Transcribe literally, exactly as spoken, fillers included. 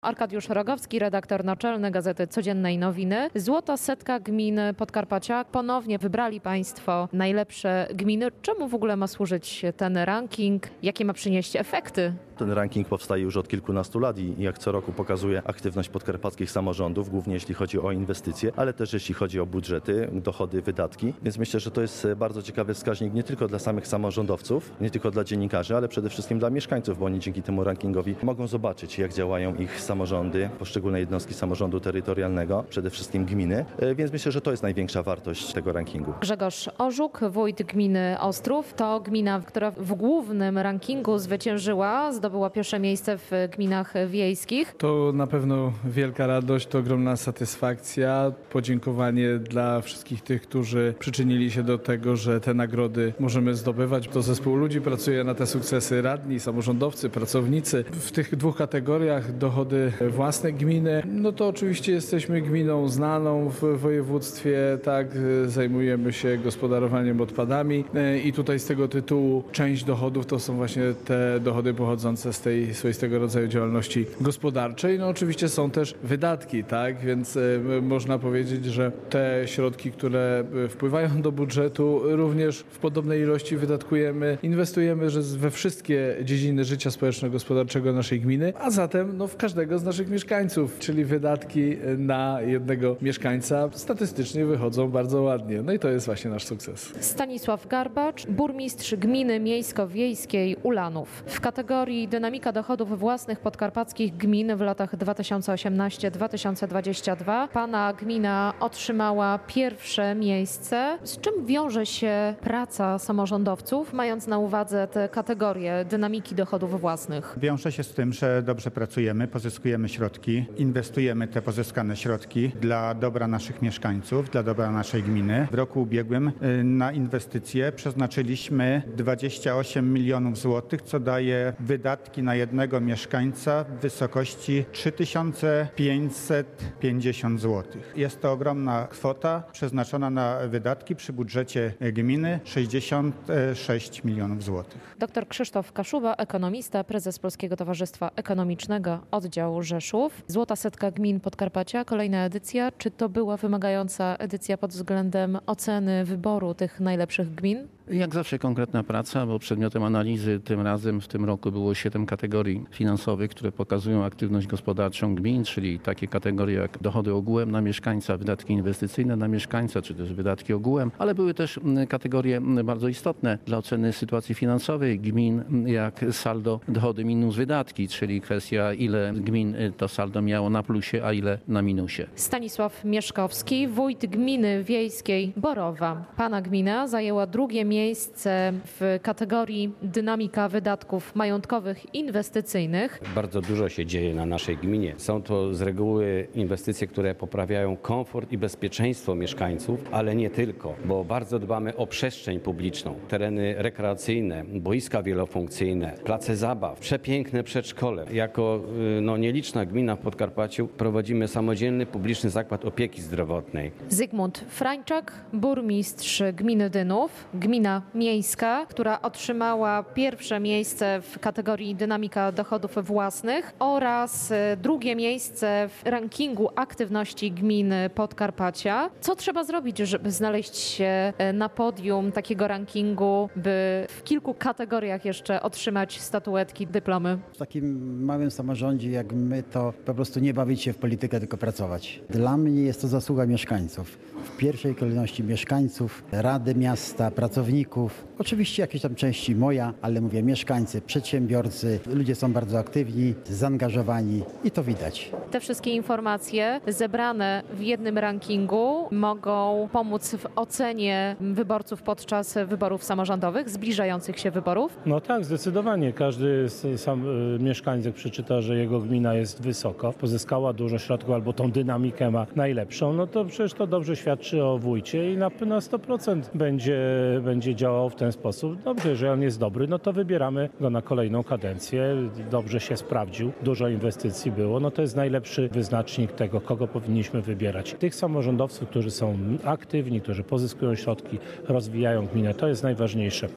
Arkadiusz Rogowski, redaktor naczelny Gazety Codziennej Nowiny. Złota setka gmin Podkarpacia. Ponownie wybrali Państwo najlepsze gminy. Czemu w ogóle ma służyć ten ranking? Jakie ma przynieść efekty? Ten ranking powstaje już od kilkunastu lat i jak co roku pokazuje aktywność podkarpackich samorządów, głównie jeśli chodzi o inwestycje, ale też jeśli chodzi o budżety, dochody, wydatki. Więc myślę, że to jest bardzo ciekawy wskaźnik nie tylko dla samych samorządowców, nie tylko dla dziennikarzy, ale przede wszystkim dla mieszkańców, bo oni dzięki temu rankingowi mogą zobaczyć, jak działają ich samorządy, poszczególne jednostki samorządu terytorialnego, przede wszystkim gminy. Więc myślę, że to jest największa wartość tego rankingu. Grzegorz Orzuk, wójt gminy Ostrów, to gmina, która w głównym rankingu zwyciężyła, zdobyła pierwsze miejsce w gminach wiejskich. To na pewno wielka radość, to ogromna satysfakcja, podziękowanie dla wszystkich tych, którzy przyczynili się do tego, że te nagrody możemy zdobywać. To zespół ludzi pracuje na te sukcesy, radni, samorządowcy, pracownicy. W tych dwóch kategoriach dochody własne gminy, no to oczywiście jesteśmy gminą znaną w województwie, tak, zajmujemy się gospodarowaniem odpadami i tutaj z tego tytułu część dochodów to są właśnie te dochody pochodzące z tej swoistego rodzaju działalności gospodarczej. No oczywiście są też wydatki, tak, więc y, można powiedzieć, że te środki, które wpływają do budżetu, również w podobnej ilości wydatkujemy, inwestujemy że we wszystkie dziedziny życia społeczno-gospodarczego naszej gminy, a zatem no, w każdego z naszych mieszkańców, czyli wydatki na jednego mieszkańca statystycznie wychodzą bardzo ładnie. No i to jest właśnie nasz sukces. Stanisław Garbacz, burmistrz gminy miejsko-wiejskiej Ulanów. W kategorii dynamika dochodów własnych podkarpackich gmin w latach dwa tysiące osiemnasty do dwa tysiące dwudziestego drugiego pana gmina otrzymała pierwsze miejsce. Z czym wiąże się praca samorządowców, mając na uwadze te kategorie dynamiki dochodów własnych? Wiąże się z tym, że dobrze pracujemy, pozyskujemy środki, inwestujemy te pozyskane środki dla dobra naszych mieszkańców, dla dobra naszej gminy. W roku ubiegłym na inwestycje przeznaczyliśmy dwadzieścia osiem milionów złotych, co daje wydatki na jednego mieszkańca w wysokości trzy tysiące pięćset pięćdziesiąt złotych. Jest to ogromna kwota przeznaczona na wydatki przy budżecie gminy sześćdziesiąt sześć milionów złotych. Doktor Krzysztof Kaszuba, ekonomista, prezes Polskiego Towarzystwa Ekonomicznego, oddział Rzeszów. Złota setka gmin Podkarpacia, kolejna edycja. Czy to była wymagająca edycja pod względem oceny wyboru tych najlepszych gmin? Jak zawsze konkretna praca, bo przedmiotem analizy tym razem w tym roku było siedem kategorii finansowych, które pokazują aktywność gospodarczą gmin, czyli takie kategorie jak dochody ogółem na mieszkańca, wydatki inwestycyjne na mieszkańca, czy też wydatki ogółem, ale były też kategorie bardzo istotne dla oceny sytuacji finansowej gmin, jak saldo dochody minus wydatki, czyli kwestia ile gmin to saldo miało na plusie, a ile na minusie. Stanisław Mieszkowski, wójt gminy wiejskiej Borowa. Pana gmina zajęła drugie miejsce w kategorii dynamika wydatków majątkowych inwestycyjnych. Bardzo dużo się dzieje na naszej gminie. Są to z reguły inwestycje, które poprawiają komfort i bezpieczeństwo mieszkańców, ale nie tylko, bo bardzo dbamy o przestrzeń publiczną, tereny rekreacyjne, boiska wielofunkcyjne, place zabaw, przepiękne przedszkole. Jako no, nieliczna gmina w Podkarpaciu prowadzimy samodzielny publiczny zakład opieki zdrowotnej. Zygmunt Frańczak, burmistrz gminy Dynów, gmina miejska, która otrzymała pierwsze miejsce w kategorii dynamika dochodów własnych oraz drugie miejsce w rankingu aktywności gminy Podkarpacia. Co trzeba zrobić, żeby znaleźć się na podium takiego rankingu, by w kilku kategoriach jeszcze otrzymać statuetki, dyplomy? W takim małym samorządzie jak my, to po prostu nie bawić się w politykę, tylko pracować. Dla mnie jest to zasługa mieszkańców. W pierwszej kolejności mieszkańców, Rady Miasta, pracowników. Oczywiście jakieś tam części moja, ale mówię mieszkańcy, przedsiębiorcy. Ludzie są bardzo aktywni, zaangażowani i to widać. Te wszystkie informacje zebrane w jednym rankingu mogą pomóc w ocenie wyborców podczas wyborów samorządowych, zbliżających się wyborów? No tak, zdecydowanie. Każdy sam mieszkańc przeczyta, że jego gmina jest wysoko, pozyskała dużo środków albo tą dynamikę ma najlepszą, no to przecież to dobrze świadczy o wójcie i na, na sto procent będzie, będzie działał w ten sposób. Dobrze, jeżeli on jest dobry, no to wybieramy go na kolejną kadencję. Dobrze się sprawdził, dużo inwestycji było, no to jest najlepszy wyznacznik tego, kogo powinniśmy wybierać. Tych samorządowców, którzy są aktywni, którzy pozyskują środki, rozwijają gminę, to jest najważniejsze.